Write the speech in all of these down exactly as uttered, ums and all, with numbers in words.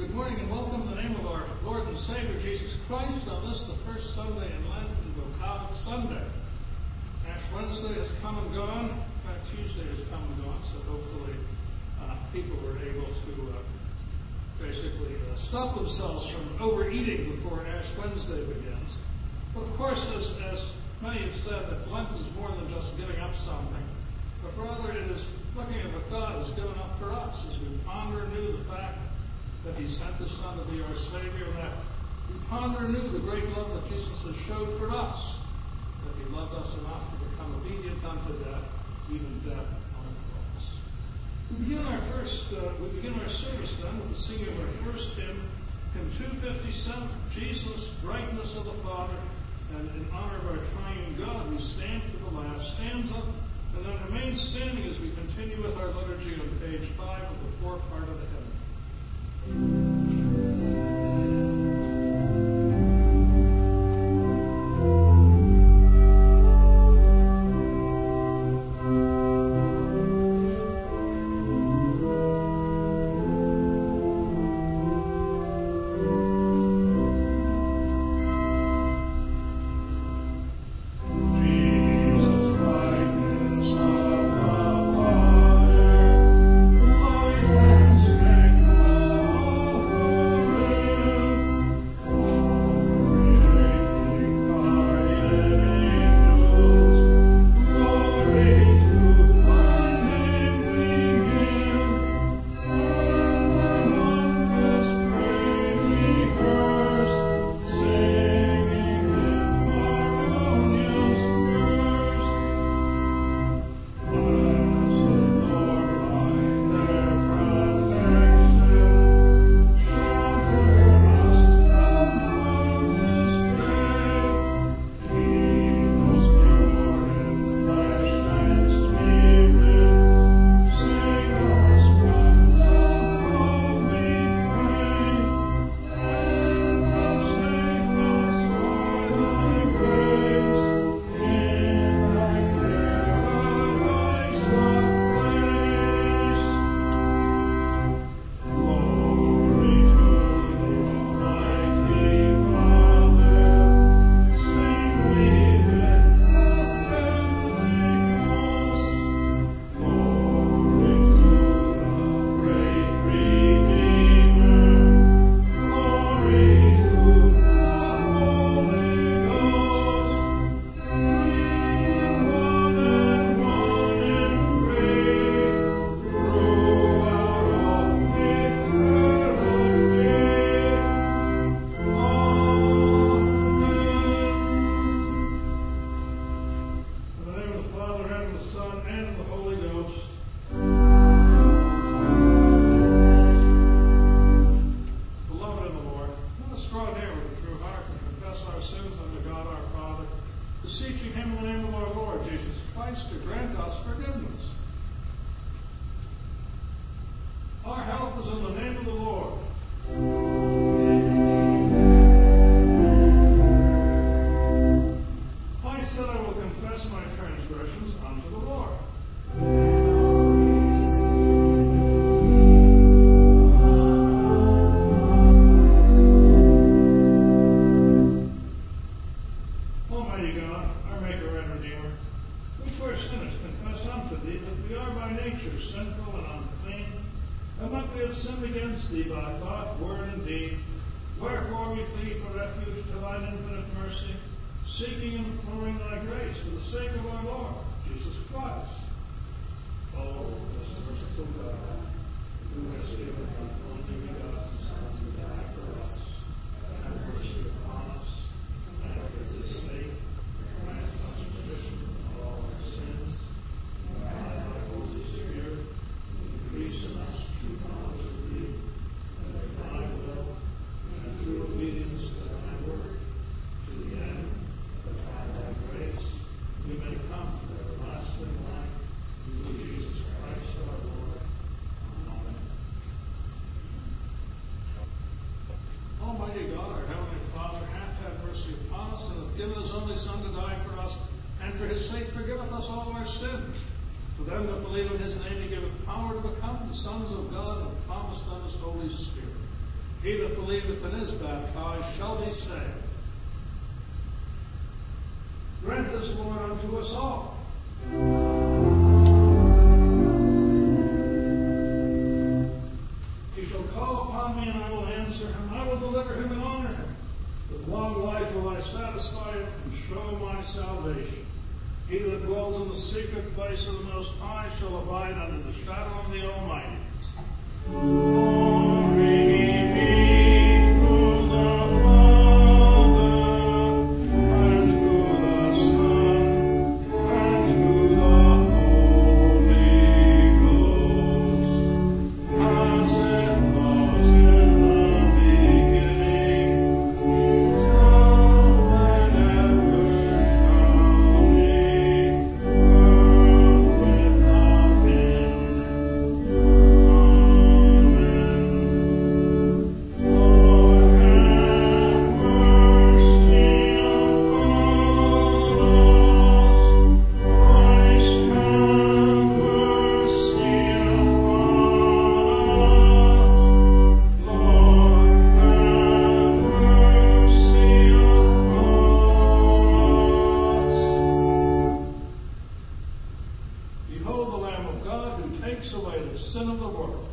Good morning and welcome in the name of our Lord and Savior Jesus Christ on this, the first Sunday in Lent, and we'll call it Sunday. Ash Wednesday has come and gone. In fact, Tuesday has come and gone, so hopefully uh, people were able to uh, basically uh, stop themselves from overeating before Ash Wednesday begins. But of course, as, as many have said, that Lent is more than just giving up something, but rather it is looking at what God has given up for us as we ponder anew the fact that He sent His Son to be our Savior, and that we ponder anew the great love that Jesus has showed for us, that He loved us enough to become obedient unto death, even death on the cross. We begin our first, uh, we begin our service then with the singing of our first hymn, hymn two fifty-seven, Jesus, brightness of the Father, and in honor of our triune God, we stand for the last stanza, and then remain standing as we continue with our liturgy on page five of the fourth part of the hymn. Son to die for us, and for His sake forgiveth us all our sins. To them that believe in His name He giveth power to become the sons of God, and promised them His Holy Spirit. He that believeth and is baptized shall be saved. Grant this, Lord, unto us all. He shall call upon me, and I will answer him. I will deliver him and honor him. With long life will I satisfy him and show my salvation. He that dwells in the secret place of the Most High shall abide under the shadow of the Almighty. Glory be to the Father, and to the Son, and to the Holy Ghost, as it was in the beginning, is now, and ever shall be, world without end. Behold the Lamb of God who takes away the sin of the world.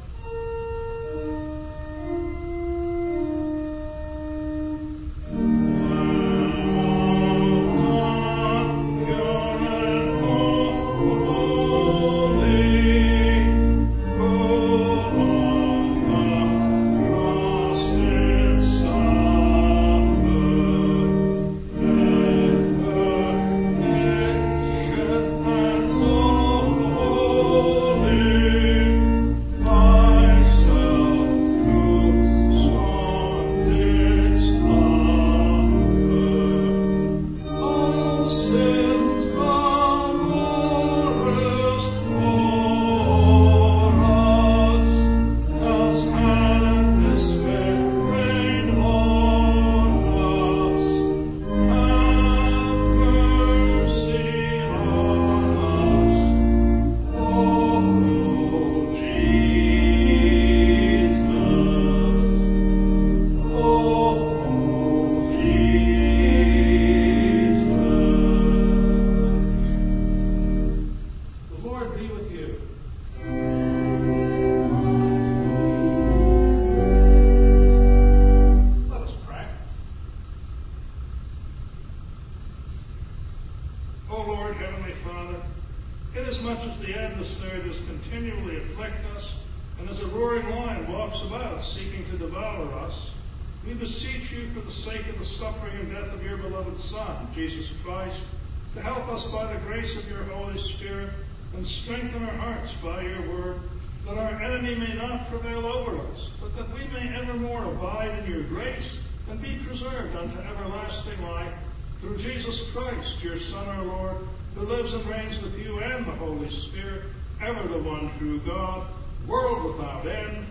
Inasmuch as the adversary does continually afflict us, and as a roaring lion walks about, seeking to devour us, we beseech you for the sake of the suffering and death of your beloved Son, Jesus Christ, to help us by the grace of your Holy Spirit, and strengthen our hearts by your word, that our enemy may not prevail over us, but that we may evermore abide in your grace, and be preserved unto everlasting life, through Jesus Christ, your Son, our Lord, who lives and reigns with you and the Holy Spirit, ever the one true God, world without end.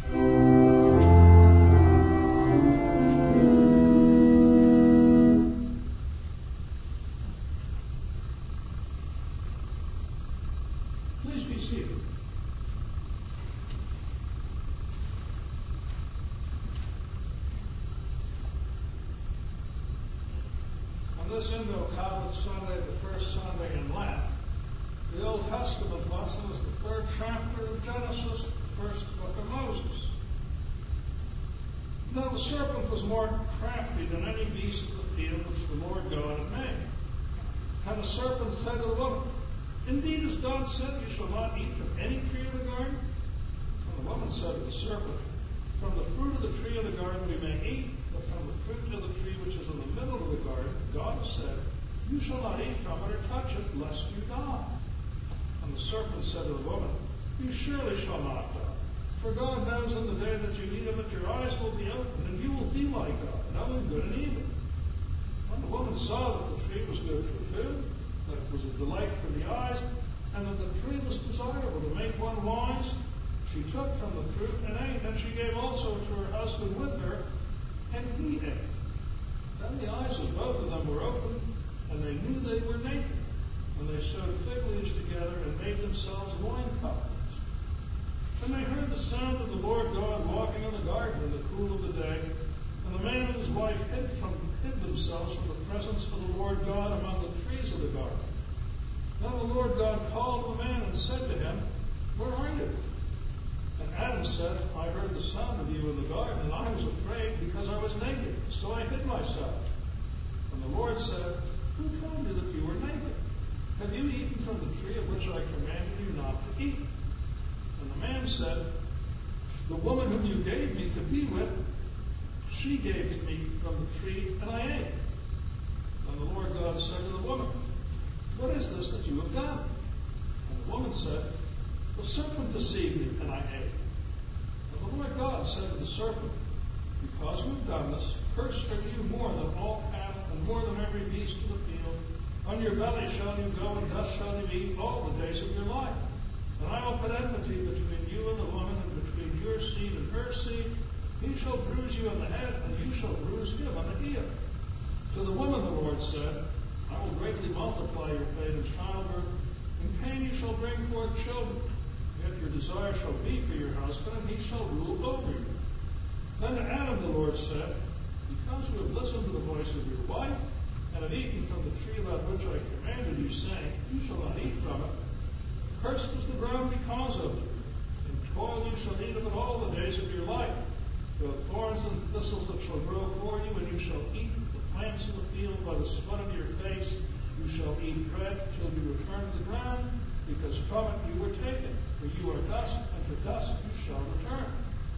Please be seated. On this Indo-Calvin Sunday, the first Sunday in Lent, the Old Testament lesson is the third chapter of Genesis, the first book of Moses. Now the serpent was more crafty than any beast of the field which the Lord God had made. And the serpent said to the woman, Indeed, as God said, you shall not eat from any tree of the garden? And the woman said to the serpent, From the fruit of the tree of the garden we may eat, but from the fruit of the tree which is in the middle of the garden, God said, You shall not eat from it or touch it, lest you die. And the serpent said to the woman, You surely shall not die. For God knows in the day that you eat of it, your eyes will be opened, and you will be like God, knowing good and evil. When the woman saw that the tree was good for food, that it was a delight for the eyes, and that the tree was desirable to make one wise, she took from the fruit and ate, and she gave also to her husband with her, and he ate. Then the eyes of both of them were opened, and they knew they were naked. And they sewed fig leaves together and made themselves loin coverings. And they heard the sound of the Lord God walking in the garden in the cool of the day, and the man and his wife hid, from, hid themselves from the presence of the Lord God among the trees of the garden. Then the Lord God called the man and said to him, Where are you? And Adam said, I heard the sound of you in the garden, and I was afraid because I was naked, so I hid myself. And the Lord said, Who told you that you were naked? Have you eaten from the tree of which I commanded you not to eat? And the man said, The woman whom you gave me to be with, she gave to me from the tree, and I ate. And the Lord God said to the woman, What is this that you have done? And the woman said, The serpent deceived me, and I ate. And the Lord God said to the serpent, Because you have done this, cursed are you more than all cattle, and more than every beast of the field. On your belly shall you go, and dust shall you eat all the days of your life. And I will put enmity between you and the woman, and between your seed and her seed. He shall bruise you on the head, and you shall bruise him on the heel. To the woman the Lord said, I will greatly multiply your pain and childbirth. In pain you shall bring forth children. Yet your desire shall be for your husband, and he shall rule over you. Then to Adam the Lord said, Because you have listened to the voice of your wife, and have eaten from the tree about which I commanded you, saying, You shall not eat from it. Cursed is the ground because of you. In toil you shall eat of it all the days of your life. There are thorns and thistles that shall grow for you, and you shall eat the plants of the field by the sweat of your face. You shall eat bread till you return to the ground, because from it you were taken. For you are dust, and to dust you shall return.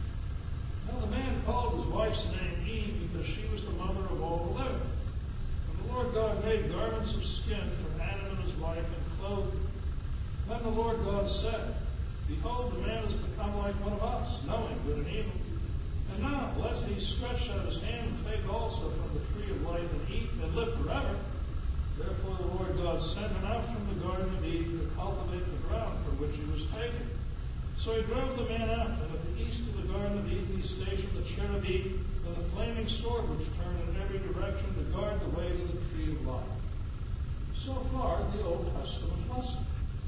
Now the man called his wife's name Eve, because she was the mother of all the living. The Lord God made garments of skin for Adam and his wife and clothed them. Then the Lord God said, Behold, the man has become like one of us, knowing good and evil. And now, lest he stretch out his hand and take also from the tree of life and eat and live forever. Therefore the Lord God sent him out from the Garden of Eden to cultivate the ground from which he was taken. So he drove the man out, and at the east of the Garden of Eden he stationed the cherubim and the flaming sword which turned in every direction to guard the way to the tree of life. So far, the Old Testament lesson.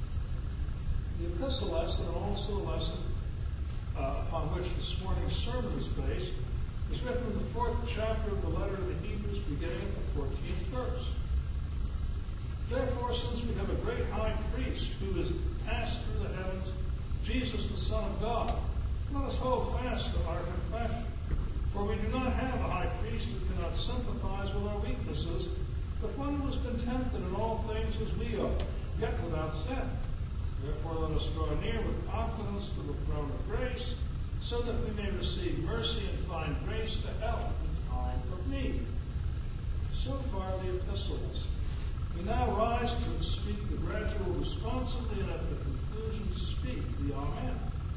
The epistle lesson, and also the lesson uh, upon which this morning's sermon is based, is written in the fourth chapter of the letter to the Hebrews, beginning at the fourteenth verse. Therefore, since we have a great high priest who has passed through the heavens, Jesus the Son of God, let us hold fast to our confession. For we do not have a high priest who cannot sympathize with our weaknesses, but one who has been tempted in all things as we are, yet without sin. Therefore let us draw near with confidence to the throne of grace, so that we may receive mercy and find grace to help in time of need. So far the epistles. We now rise to speak the gradual responsibly, and at the conclusion speak the Amen.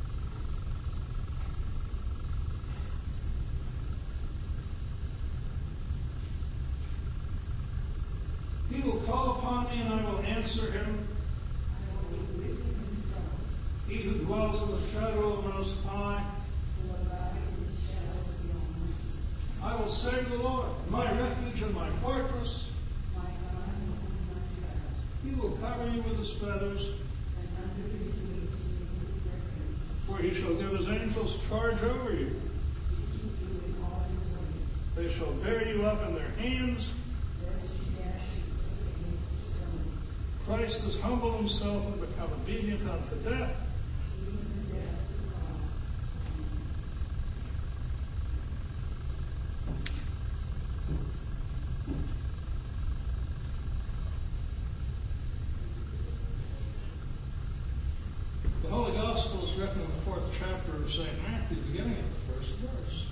He will call upon me, and I will answer him. He who dwells in the shadow of the Most High, I will say to the Lord, my refuge and my fortress. He will cover you with his feathers, for he shall give his angels charge over you. They shall bear you up in their hands. Christ has humbled himself and become obedient unto death. The Holy Gospel is written in the fourth chapter of Saint Matthew, beginning at the first verse.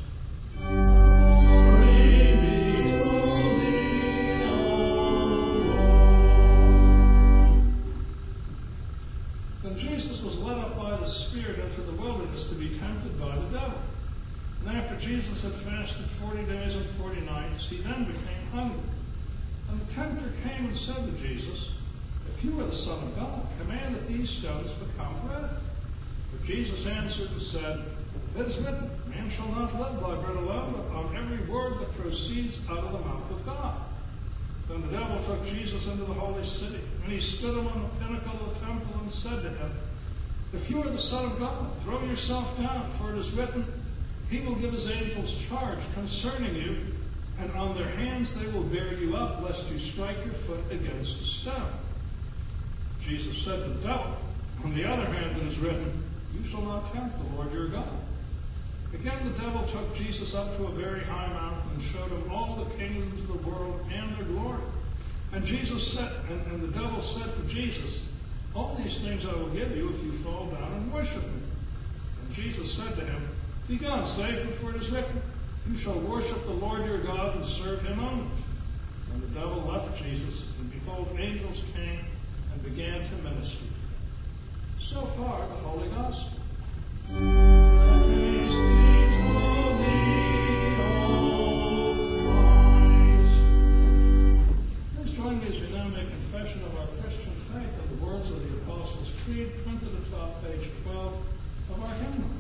Then Jesus was led up by the Spirit into the wilderness to be tempted by the devil. And after Jesus had fasted forty days and forty nights, he then became hungry. And the tempter came and said to Jesus, If you are the Son of God, command that these stones become bread. But Jesus answered and said, It is written, Man shall not live by bread alone, but on every word that proceeds out of the mouth of God. Then the devil took Jesus into the holy city, and he stood him on the pinnacle of the temple and said to him, If you are the Son of God, throw yourself down, for it is written, He will give His angels charge concerning you, and on their hands they will bear you up, lest you strike your foot against a stone. Jesus said to the devil, On the other hand, it is written, You shall not tempt the Lord your God. Again the devil took Jesus up to a very high mountain and showed him all the kingdoms of the world and their glory. And Jesus said, and, and the devil said to Jesus, All these things I will give you if you fall down and worship me. And Jesus said to him, Begone, Satan, for it is written, You shall worship the Lord your God and serve him only. And the devil left Jesus, and behold, angels came and began to minister to him. So far, the Holy Gospel. Praise be to thee, O Christ. Please join me as we now make confession of our Christian faith in the words of the Apostles' Creed, printed atop page twelve of our hymnal.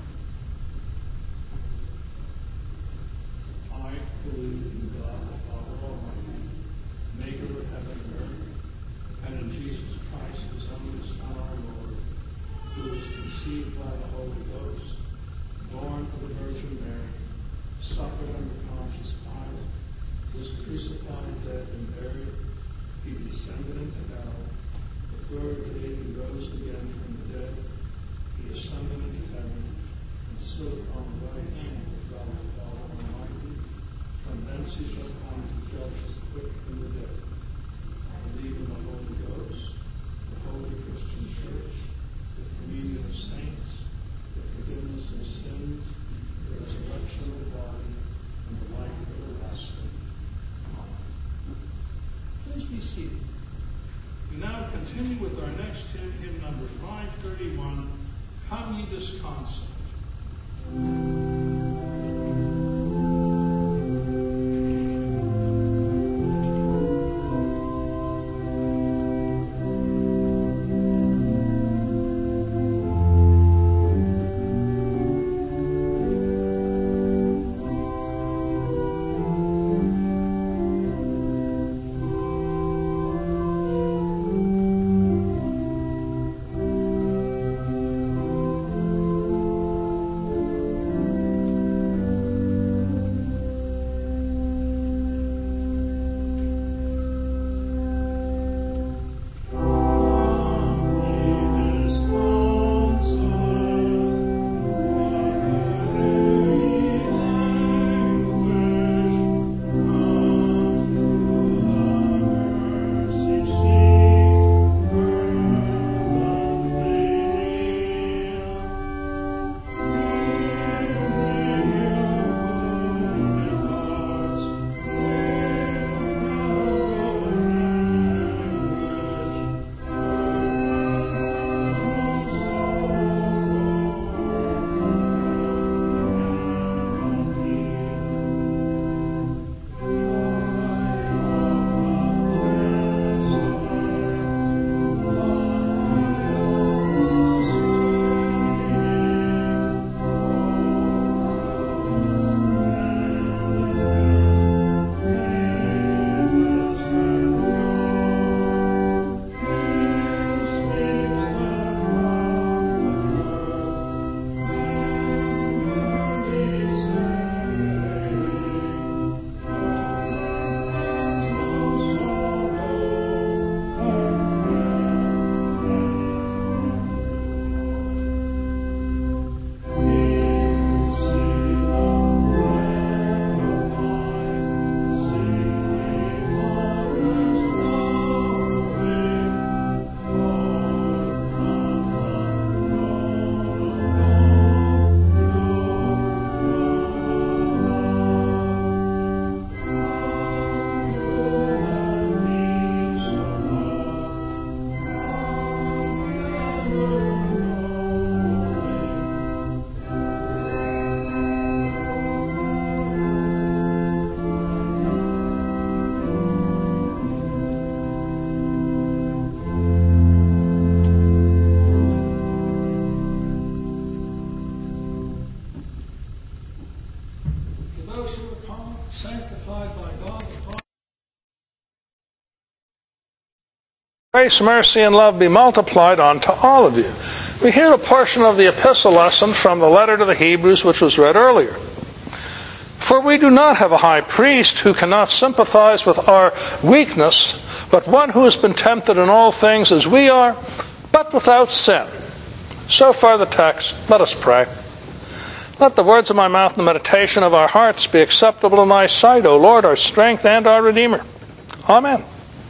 I believe in God the Father Almighty, maker of heaven and earth, and in Jesus Christ, His only Son, our Lord, who was conceived by the Holy Ghost, born of the Virgin Mary, suffered under Pontius Pilate, was crucified, dead, and buried. He descended into hell. The third day He rose again from the dead. He ascended into heaven, and stood upon the right hand of God the Father Almighty. From thence He shall come to judge the quick and the dead. I believe in the Holy Ghost, the holy Christian Church, the communion of saints, the forgiveness of sins, the resurrection of the body, and the life everlasting. Amen. Please be seated. We now continue with our next hymn, hymn number five thirty-one, Come Ye Disconsolate. Grace, mercy, and love be multiplied unto all of you. We hear a portion of the epistle lesson from the letter to the Hebrews, which was read earlier. For we do not have a high priest who cannot sympathize with our weakness, but one who has been tempted in all things as we are, but without sin. So far the text. Let us pray. Let the words of my mouth and the meditation of our hearts be acceptable in thy sight, O Lord, our strength and our Redeemer. Amen.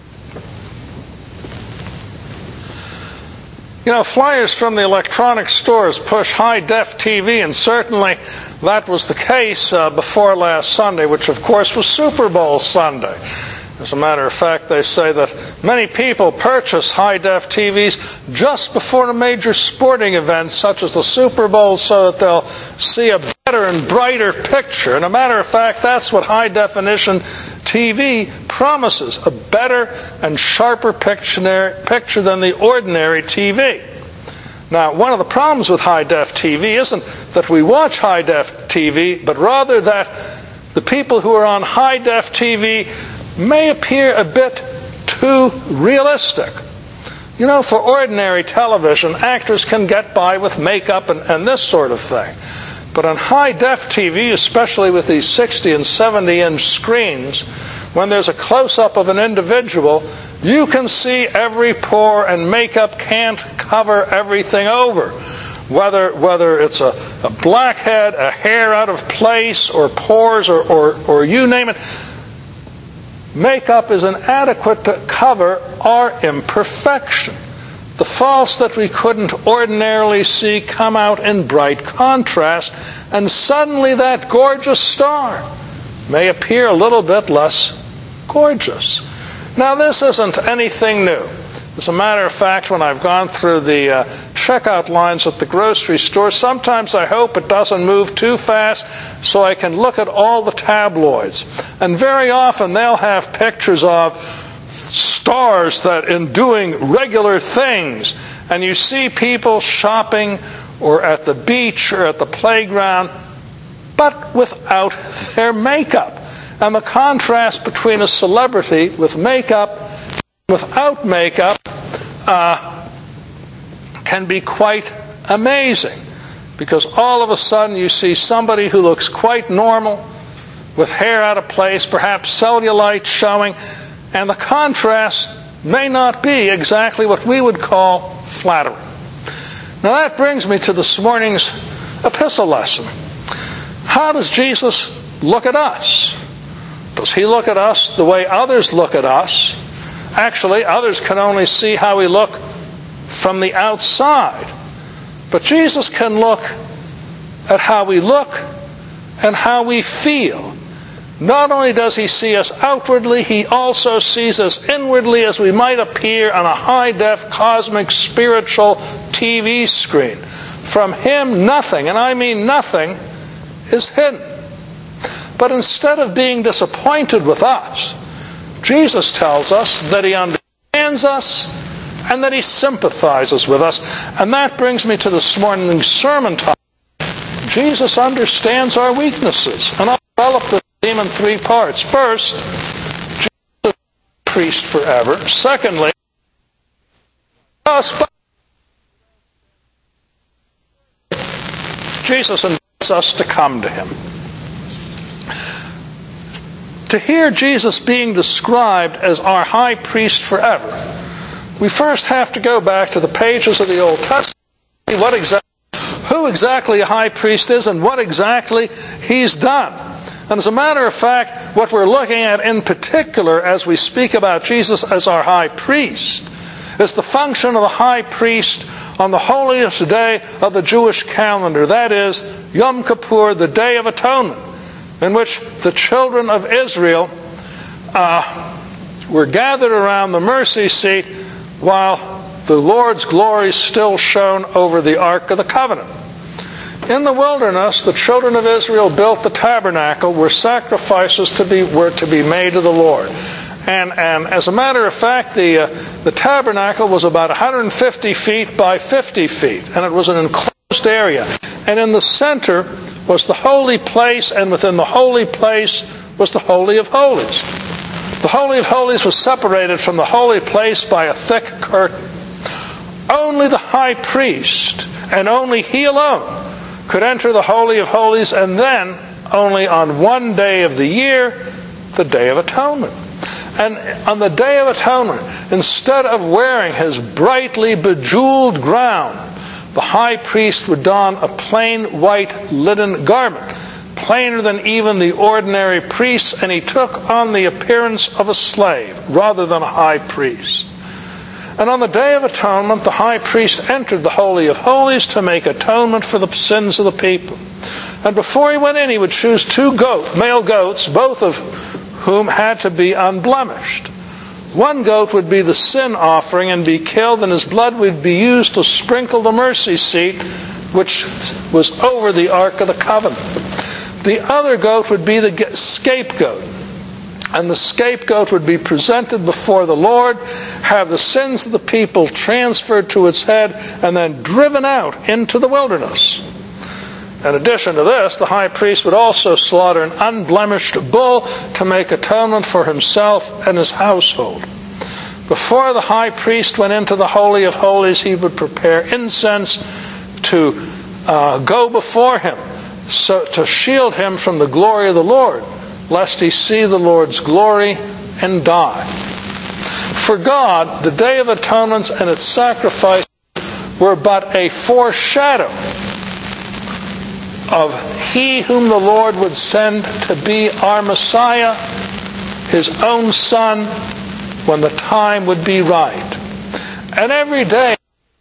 You know, flyers from the electronic stores push high-def T V, and certainly that was the case uh, before last Sunday, which of course was Super Bowl Sunday. As a matter of fact, they say that many people purchase high-def T Vs just before a major sporting event such as the Super Bowl so that they'll see a better and brighter picture. And a matter of fact, that's what high-definition T V promises, a better and sharper picture, picture than the ordinary T V. Now, one of the problems with high-def T V isn't that we watch high-def T V, but rather that the people who are on high-def T V may appear a bit too realistic. You know, for ordinary television, actors can get by with makeup and, and this sort of thing. But on high-def T V, especially with these sixty and seventy inch screens, when there's a close-up of an individual, you can see every pore, and makeup can't cover everything over. Whether whether it's a, a blackhead, a hair out of place, or pores, or, or, or you name it, makeup is inadequate to cover our imperfection. The faults that we couldn't ordinarily see come out in bright contrast, and suddenly that gorgeous star may appear a little bit less gorgeous. Now, this isn't anything new. As a matter of fact, when I've gone through the uh, checkout lines at the grocery store, sometimes I hope it doesn't move too fast so I can look at all the tabloids. And very often they'll have pictures of stars that in doing regular things. And you see people shopping or at the beach or at the playground, but without their makeup. And the contrast between a celebrity with makeup and without makeup uh, can be quite amazing. Because all of a sudden you see somebody who looks quite normal, with hair out of place, perhaps cellulite showing, and the contrast may not be exactly what we would call flattering. Now that brings me to this morning's epistle lesson. How does Jesus look at us? Does he look at us the way others look at us? Actually, others can only see how we look from the outside. But Jesus can look at how we look and how we feel. Not only does he see us outwardly, he also sees us inwardly as we might appear on a high-def, cosmic, spiritual T V screen. From him, nothing, and I mean nothing, is hidden. But instead of being disappointed with us, Jesus tells us that he understands us and that he sympathizes with us. And that brings me to this morning's sermon topic. Jesus understands our weaknesses. And I'll develop this theme in three parts. First, Jesus is a priest forever. Secondly, us, but Jesus invites us to come to him. To hear Jesus being described as our high priest forever, we first have to go back to the pages of the Old Testament, what exactly, who exactly a high priest is and what exactly he's done. And as a matter of fact, what we're looking at in particular as we speak about Jesus as our high priest is the function of the high priest on the holiest day of the Jewish calendar. That is, Yom Kippur, the Day of Atonement, in which the children of Israel uh, were gathered around the mercy seat while the Lord's glory still shone over the Ark of the Covenant. In the wilderness, the children of Israel built the tabernacle where sacrifices to be, were to be made to the Lord. And, and as a matter of fact, the, uh, the tabernacle was about one hundred fifty feet by fifty feet, and it was an enclosed area. And in the center was the holy place, and within the holy place was the Holy of Holies. The Holy of Holies was separated from the holy place by a thick curtain. only the high priest, and only he alone, could enter the Holy of Holies, and then only on one day of the year, the Day of Atonement. And on the Day of Atonement, instead of wearing his brightly bejeweled gown, the high priest would don a plain white linen garment, plainer than even the ordinary priests, and he took on the appearance of a slave rather than a high priest. And on the Day of Atonement, the high priest entered the Holy of Holies to make atonement for the sins of the people. And before he went in, he would choose two goat, male goats, both of whom had to be unblemished. One goat would be the sin offering and be killed, and his blood would be used to sprinkle the mercy seat, which was over the Ark of the Covenant. The other goat would be the scapegoat. And the scapegoat would be presented before the Lord, have the sins of the people transferred to its head, and then driven out into the wilderness. In addition to this, the high priest would also slaughter an unblemished bull to make atonement for himself and his household. Before the high priest went into the Holy of Holies, he would prepare incense to uh, go before him, so to shield him from the glory of the Lord, lest he see the Lord's glory and die. For God, the Day of Atonement and its sacrifice were but a foreshadow of He whom the Lord would send to be our Messiah, His own Son, when the time would be right. And every day,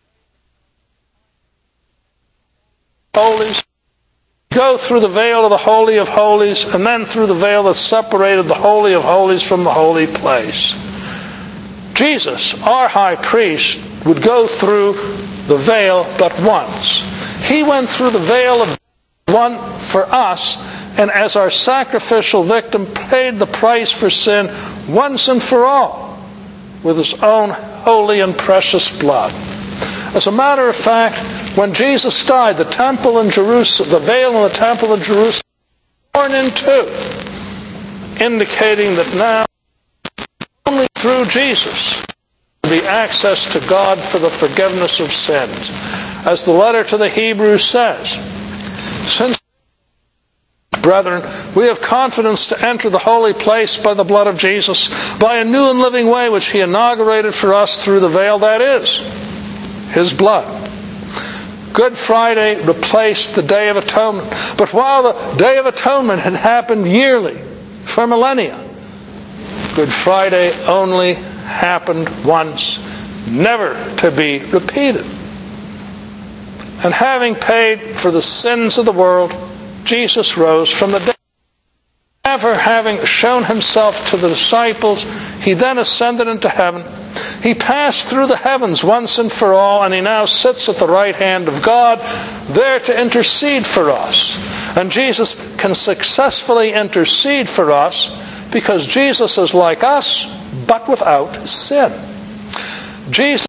holies, go through the veil of the Holy of Holies, and then through the veil that separated the Holy of Holies from the holy place. Jesus, our high priest, would go through the veil but once. He went through the veil of one for us, and as our sacrificial victim paid the price for sin once and for all with his own holy and precious blood. As a matter of fact, when Jesus died, the temple in Jerusalem, the veil in the temple in Jerusalem, was torn in two, indicating that now only through Jesus will be access to God for the forgiveness of sins. As the letter to the Hebrews says, since, brethren, we have confidence to enter the holy place by the blood of Jesus, by a new and living way which He inaugurated for us through the veil, that is, His blood. Good Friday replaced the Day of Atonement. But while the Day of Atonement had happened yearly for millennia, Good Friday only happened once, never to be repeated. And having paid for the sins of the world, Jesus rose from the dead. After having shown Himself to the disciples, He then ascended into heaven. He passed through the heavens once and for all, and He now sits at the right hand of God, there to intercede for us. And Jesus can successfully intercede for us because Jesus is like us, but without sin. Jesus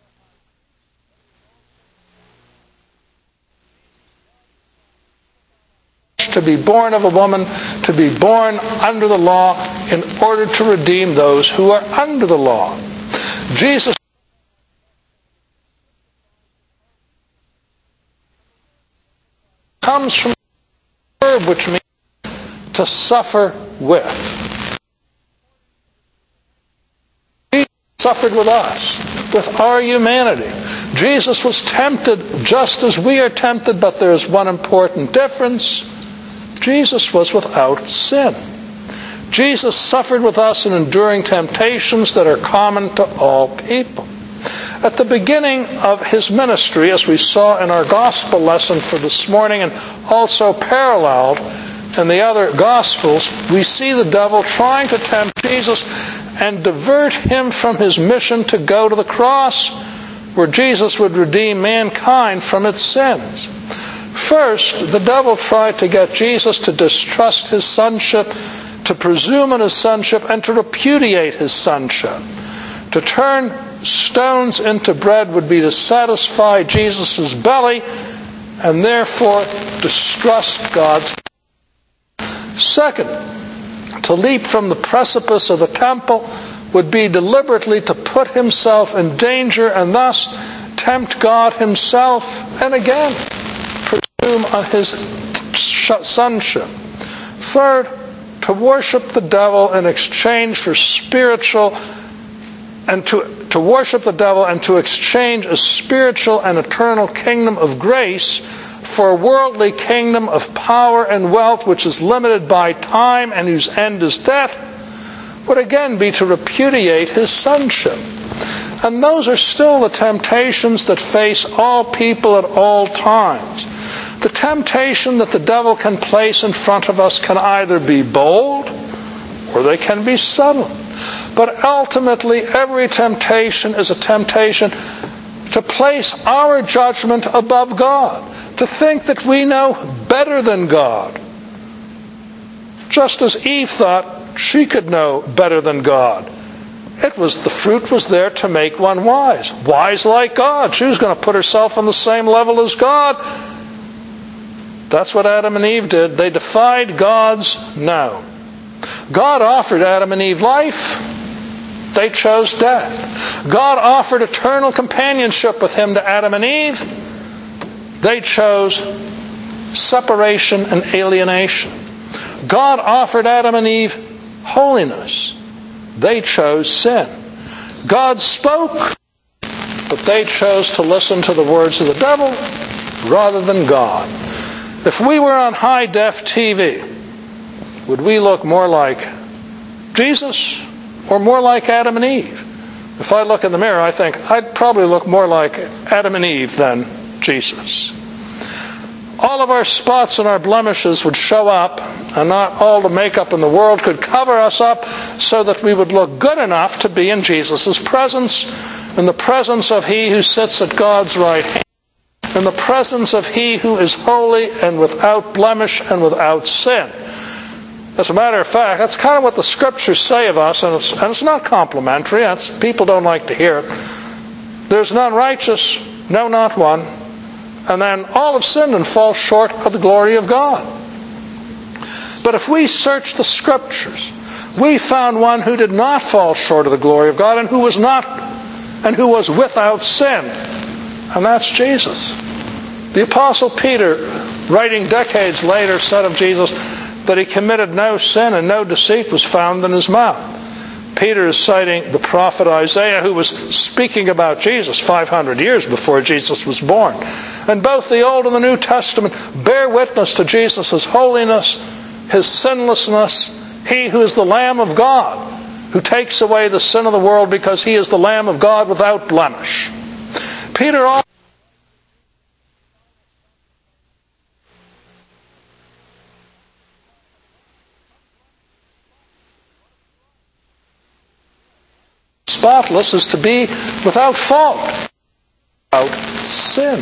to be born of a woman, to be born under the law in order to redeem those who are under the law. Jesus comes from the verb which means to suffer with. Jesus suffered with us, with our humanity. Jesus was tempted just as we are tempted, but there is one important difference. Jesus was without sin. Jesus suffered with us in enduring temptations that are common to all people. At the beginning of His ministry, as we saw in our gospel lesson for this morning, and also paralleled in the other gospels, we see the devil trying to tempt Jesus and divert Him from His mission to go to the cross, where Jesus would redeem mankind from its sins. First, the devil tried to get Jesus to distrust His sonship, to presume on His sonship, and to repudiate His sonship. To turn stones into bread would be to satisfy Jesus' belly and therefore distrust God's. Second, to leap from the precipice of the temple would be deliberately to put himself in danger and thus tempt God himself, and again, presume on his sonship. Third, to worship the devil in exchange for spiritual and to, to worship the devil and to exchange a spiritual and eternal kingdom of grace for a worldly kingdom of power and wealth which is limited by time and whose end is death, would again be to repudiate his sonship. And those are still the temptations that face all people at all times. The temptation that the devil can place in front of us can either be bold or they can be subtle. But ultimately, every temptation is a temptation to place our judgment above God, to think that we know better than God. Just as Eve thought she could know better than God. It was the fruit was there to make one wise. Wise like God. She was going to put herself on the same level as God. That's what Adam and Eve did. They defied God's no. God offered Adam and Eve life. They chose death. God offered eternal companionship with him to Adam and Eve. They chose separation and alienation. God offered Adam and Eve holiness. They chose sin. God spoke, but they chose to listen to the words of the devil rather than God. If we were on high-def T V, would we look more like Jesus or more like Adam and Eve? If I look in the mirror, I think I'd probably look more like Adam and Eve than Jesus. All of our spots and our blemishes would show up, and not all the makeup in the world could cover us up so that we would look good enough to be in Jesus' presence, in the presence of He who sits at God's right hand, in the presence of He who is holy and without blemish and without sin. As a matter of fact, that's kind of what the Scriptures say of us, and it's, and it's not complimentary. That's, people don't like to hear it. There's none righteous, no, not one. And then all have sinned and fall short of the glory of God. But if we search the Scriptures, we found one who did not fall short of the glory of God and who was not, and who was without sin. And that's Jesus. The Apostle Peter, writing decades later, said of Jesus that he committed no sin and no deceit was found in his mouth. Peter is citing the prophet Isaiah, who was speaking about Jesus five hundred years before Jesus was born. And both the Old and the New Testament bear witness to Jesus' holiness, his sinlessness, he who is the Lamb of God, who takes away the sin of the world because he is the Lamb of God without blemish. Peter also spotless is to be without fault, without sin.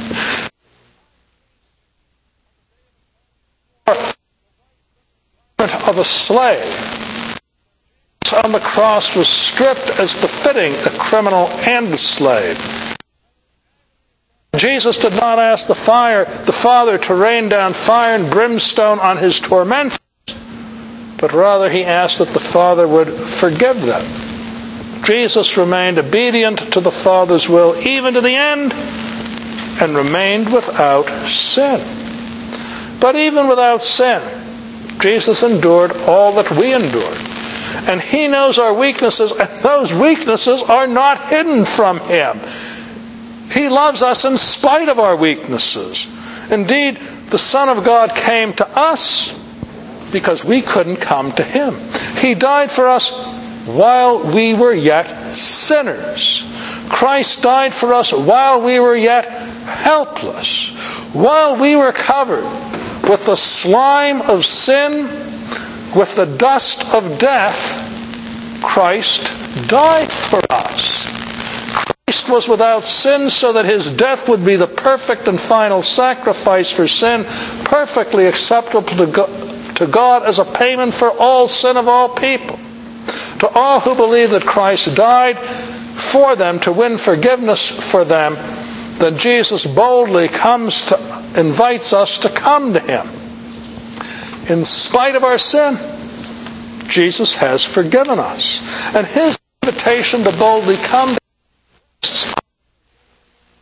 Of a slave on the cross was stripped as befitting a criminal and a slave. Jesus did not ask the fire, the Father to rain down fire and brimstone on his tormentors, but rather he asked that the Father would forgive them. Jesus remained obedient to the Father's will even to the end and remained without sin. But even without sin, Jesus endured all that we endured. And he knows our weaknesses, and those weaknesses are not hidden from him. He loves us in spite of our weaknesses. Indeed, the Son of God came to us because we couldn't come to him. He died for us while we were yet sinners. Christ died for us while we were yet helpless. While we were covered with the slime of sin, with the dust of death, Christ died for us. Christ was without sin so that his death would be the perfect and final sacrifice for sin, perfectly acceptable to God as a payment for all sin of all people. To all who believe that Christ died for them to win forgiveness for them, then Jesus boldly comes to, invites us to come to him. In spite of our sin, Jesus has forgiven us. And his invitation to boldly come to him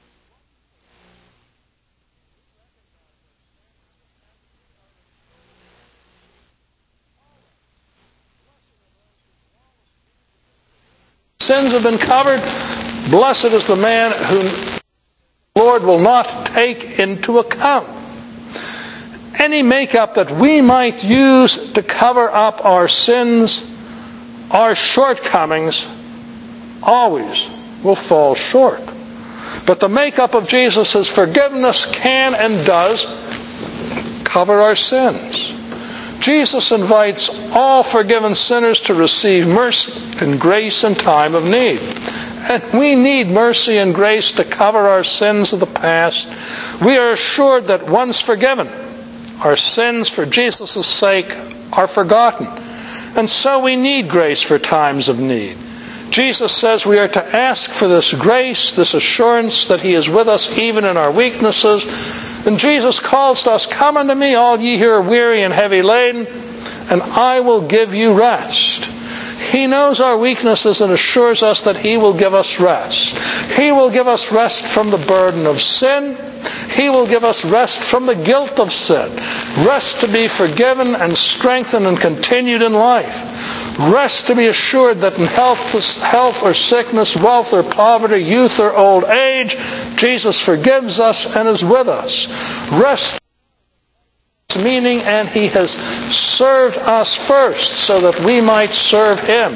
sins have been covered. Blessed is the man whom the Lord will not take into account. Any makeup that we might use to cover up our sins, our shortcomings, always will fall short. But the makeup of Jesus' forgiveness can and does cover our sins. Jesus invites all forgiven sinners to receive mercy and grace in time of need. And we need mercy and grace to cover our sins of the past. We are assured that once forgiven, our sins for Jesus' sake are forgotten. And so we need grace for times of need. Jesus says we are to ask for this grace, this assurance that He is with us even in our weaknesses. And Jesus calls to us, "Come unto me, all ye who are weary and heavy laden, and I will give you rest." He knows our weaknesses and assures us that He will give us rest. He will give us rest from the burden of sin. He will give us rest from the guilt of sin. Rest to be forgiven and strengthened and continued in life. Rest to be assured that in health, health or sickness, wealth or poverty, youth or old age, Jesus forgives us and is with us. Rest meaning, and He has served us first so that we might serve Him.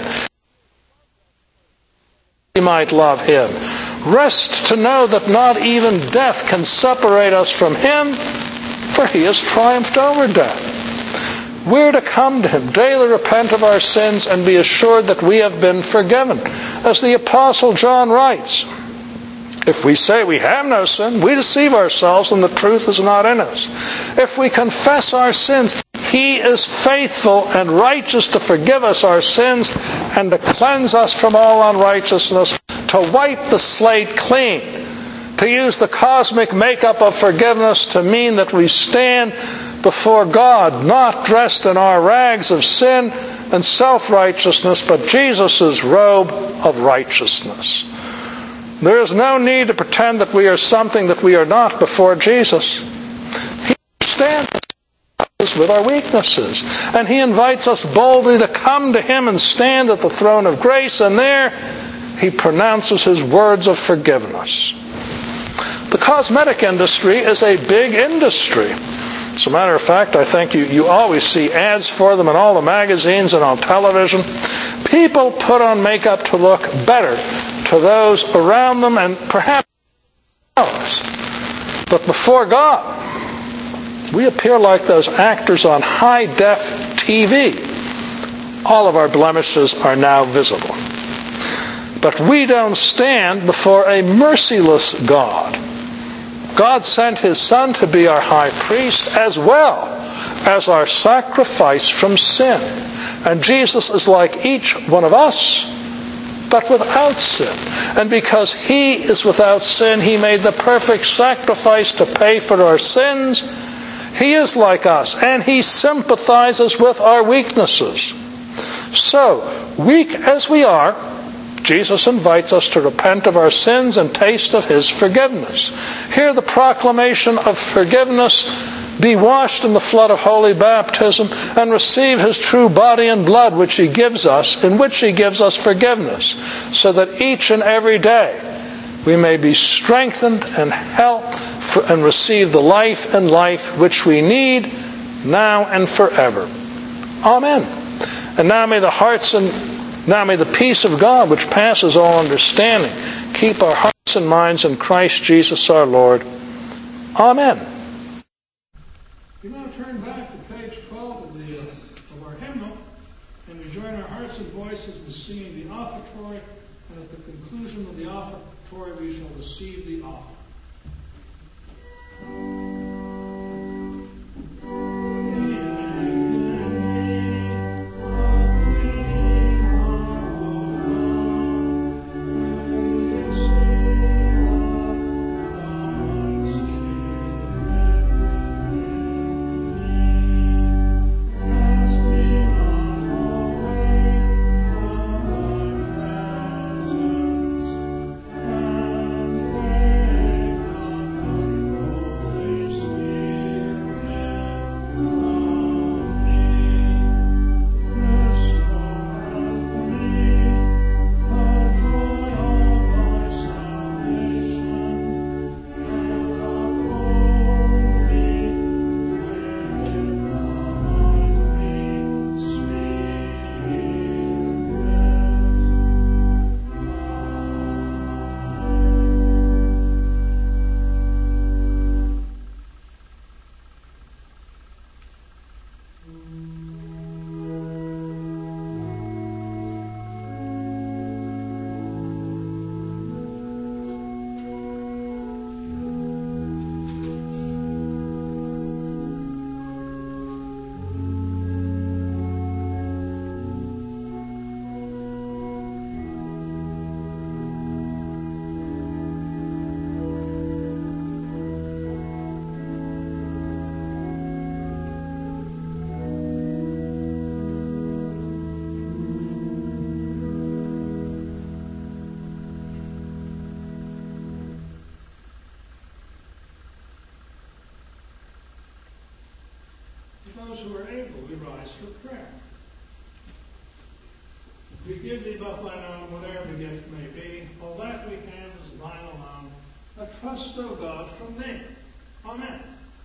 We might love Him. Rest to know that not even death can separate us from Him, for He has triumphed over death. We're to come to Him, daily repent of our sins, and be assured that we have been forgiven. As the Apostle John writes, if we say we have no sin, we deceive ourselves and the truth is not in us. If we confess our sins, He is faithful and righteous to forgive us our sins and to cleanse us from all unrighteousness, to wipe the slate clean, to use the cosmic makeup of forgiveness to mean that we stand before God not dressed in our rags of sin and self-righteousness, but Jesus' robe of righteousness. There is no need to pretend that we are something that we are not before Jesus. He understands us with our weaknesses, and He invites us boldly to come to Him and stand at the throne of grace, and there He pronounces His words of forgiveness. The cosmetic industry is a big industry. As a matter of fact, I think you, you always see ads for them in all the magazines and on television. People put on makeup to look better to those around them and perhaps themselves. But before God, we appear like those actors on high-def T V. All of our blemishes are now visible. But we don't stand before a merciless God. God sent His Son to be our high priest as well as our sacrifice from sin. And Jesus is like each one of us, but without sin. And because He is without sin, He made the perfect sacrifice to pay for our sins. He is like us, and He sympathizes with our weaknesses. So, weak as we are, Jesus invites us to repent of our sins and taste of His forgiveness. Hear the proclamation of forgiveness. Be washed in the flood of holy baptism and receive His true body and blood which He gives us, in which He gives us forgiveness, so that each and every day we may be strengthened and helped and receive the life and life which we need now and forever. Amen. And now may the hearts and Now may the peace of God, which passes all understanding, keep our hearts and minds in Christ Jesus our Lord. Amen. We now turn back to page twelve of, the, uh, of our hymnal, and we join our hearts and voices in singing the offertory, and at the conclusion of the offertory we shall receive the offering. those who are able, we rise for prayer. We give thee but thine own, whatever the gift may be. All that we have is thine alone. I trust, O God, from thee. Amen.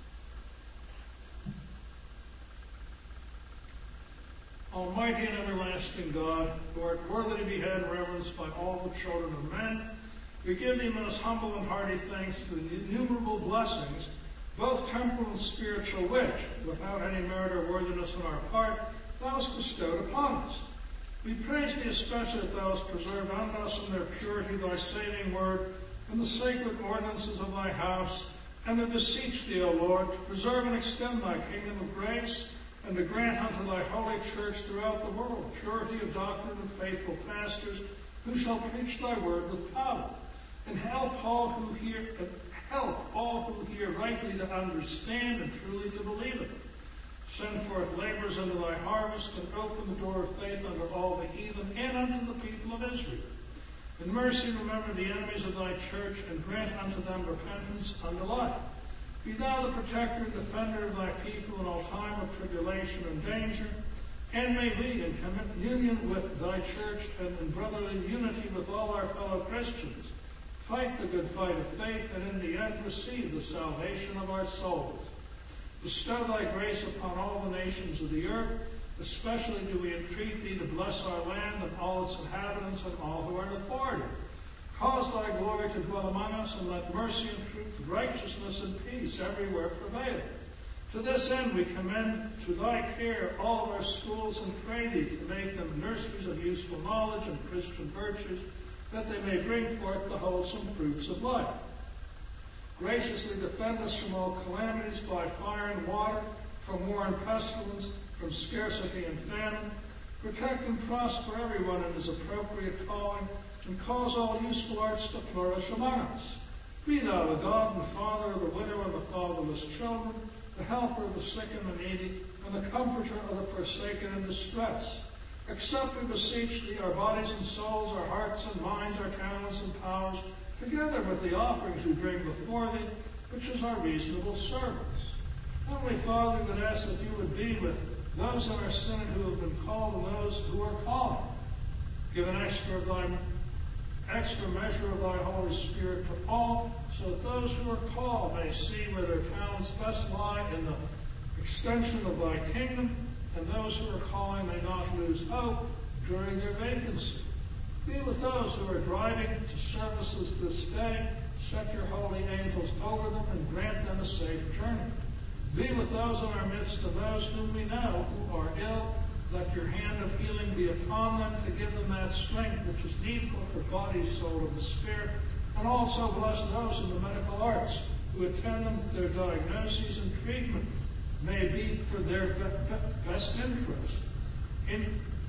Almighty and everlasting God, who art worthy to be had and reverenced by all the children of men, we give thee most humble and hearty thanks for the innumerable blessings, both temporal and spiritual, which, without any merit or worthiness on our part, thou hast bestowed upon us. We praise thee especially that thou hast preserved unto us in their purity thy saving word and the sacred ordinances of thy house, and we beseech thee, O Lord, to preserve and extend thy kingdom of grace, and to grant unto thy holy church throughout the world purity of doctrine and faithful pastors, who shall preach thy word with power, and help all who hear, help all who hear rightly to understand and truly to believe it. Send forth laborers unto thy harvest, and open the door of faith unto all the heathen and unto the people of Israel. In mercy remember the enemies of thy church, and grant unto them repentance unto life. Be thou the protector and defender of thy people in all time of tribulation and danger, and may we, in communion with thy church and in brotherly unity with all our fellow Christians, fight the good fight of faith, and in the end receive the salvation of our souls. Bestow thy grace upon all the nations of the earth. Especially do we entreat thee to bless our land and all its inhabitants and all who are in authority. Cause thy glory to dwell among us, and let mercy and truth, righteousness and peace everywhere prevail. To this end we commend to thy care all of our schools, and pray thee to make them nurseries of useful knowledge and Christian virtues, that they may bring forth the wholesome fruits of life. Graciously defend us from all calamities by fire and water, from war and pestilence, from scarcity and famine. Protect and prosper everyone in his appropriate calling, and cause all useful arts to flourish among us. Be thou the God and Father of the widow and the fatherless children, the helper of the sick and the needy, and the comforter of the forsaken and distressed. Accept, we beseech thee, our bodies and souls, our hearts and minds, our talents and powers, together with the offerings we bring before thee, which is our reasonable service. Heavenly Father, we would ask that you would be with those in our synod who have been called and those who are calling. Give an extra of thy extra measure of thy Holy Spirit to all, so that those who are called may see where their talents best lie in the extension of thy kingdom, and those who are calling may not lose hope during their vacancy. Be with those who are driving to services this day. Set your holy angels over them and grant them a safe journey. Be with those in our midst and those whom we know who are ill. Let your hand of healing be upon them to give them that strength which is needful for body, soul, and spirit. And also bless those in the medical arts who attend them, their diagnoses and treatment may be for their be- be- best interest. In,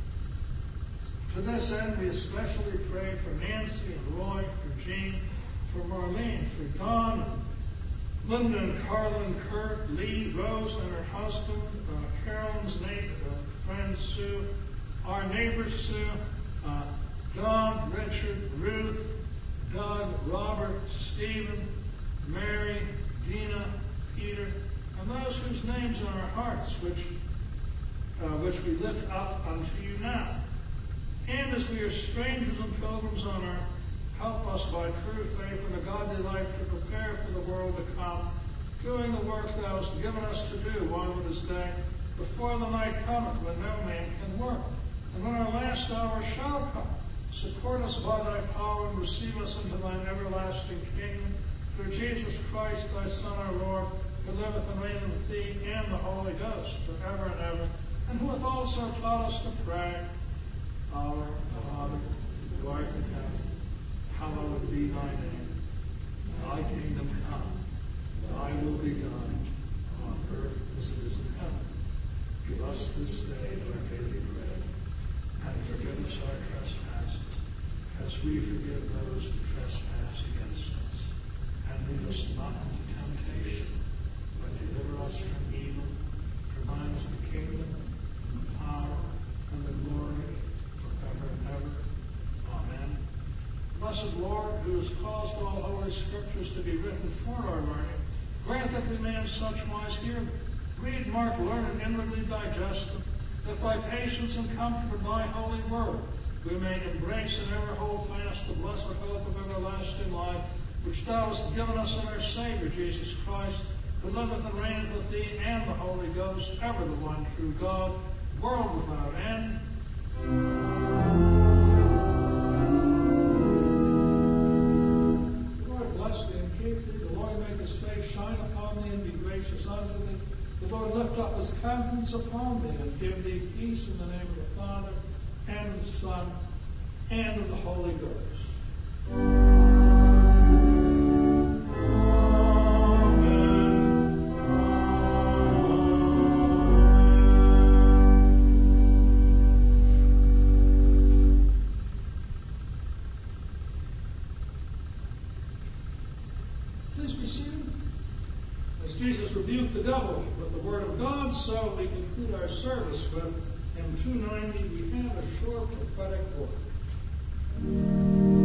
to this end, we especially pray for Nancy and Roy, for Jean, for Marlene, for Don, Linda and Carlin, Kurt, Lee, Rose and her husband, uh, Carolyn's neighbor, uh, friend Sue, our neighbor Sue, uh, Don, Richard, Ruth, Doug, Robert, Stephen, Mary, Dina, Peter, and those whose names are in our hearts, which, uh, which we lift up unto you now. And as we are strangers and pilgrims on earth, help us by true faith and a godly life to prepare for the world to come, doing the work thou hast given us to do while it is day, before the night cometh when no man can work. And when our last hour shall come, support us by thy power and receive us into thine everlasting kingdom. Through Jesus Christ, thy Son, our Lord, who liveth and reigneth with thee and the Holy Ghost forever and ever, and who hath also taught us to pray, Our Father, who art in heaven, hallowed be thy name. Thy kingdom come, thy will be done, on earth as it is in heaven. Give us this day our daily bread, and forgive us our trespasses, as we forgive those who trespass against us. And lead us not into temptation, but deliver us from evil. For thine is the kingdom, and the power, and the glory, forever and ever. Amen. Blessed Lord, who has caused all holy scriptures to be written for our learning, grant that we may in such wise hear them, Read, mark, learn, and inwardly digest them, that by patience and comfort of thy holy word we may embrace and ever hold fast the blessed hope of everlasting life, which thou hast given us in our Savior Jesus Christ, who liveth and reigneth with thee and the Holy Ghost, ever the one true God, world without end. The Lord bless thee and keep thee. The Lord make his face shine upon thee and be gracious unto thee. The Lord lift up his countenance upon thee and give thee peace in the name of the Father, and the Son, and of the Holy Ghost. Please be seated. As Jesus rebuked the devil with the word of God, so we conclude our service with hymn two ninety. We have a short prophetic word.